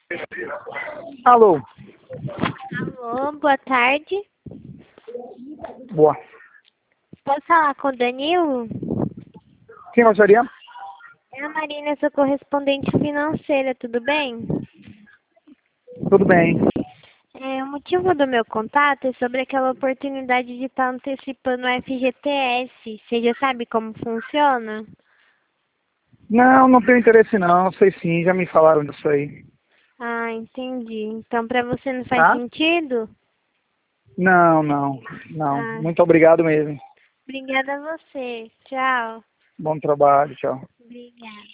Alô? Alô, boa tarde. Boa. Posso falar com o Danilo? Quem gostaria? É a Marina, sua correspondente financeira, tudo bem? Tudo bem. O motivo do meu contato é sobre aquela oportunidade de estar antecipando o FGTS. Você já sabe como funciona? Não tenho interesse não. Sei sim, já me falaram disso aí. Ah, entendi. Então pra você não faz Tá? sentido? Não. Ah, Muito obrigado mesmo. obrigada a você. Tchau. Bom trabalho, tchau. Obrigada.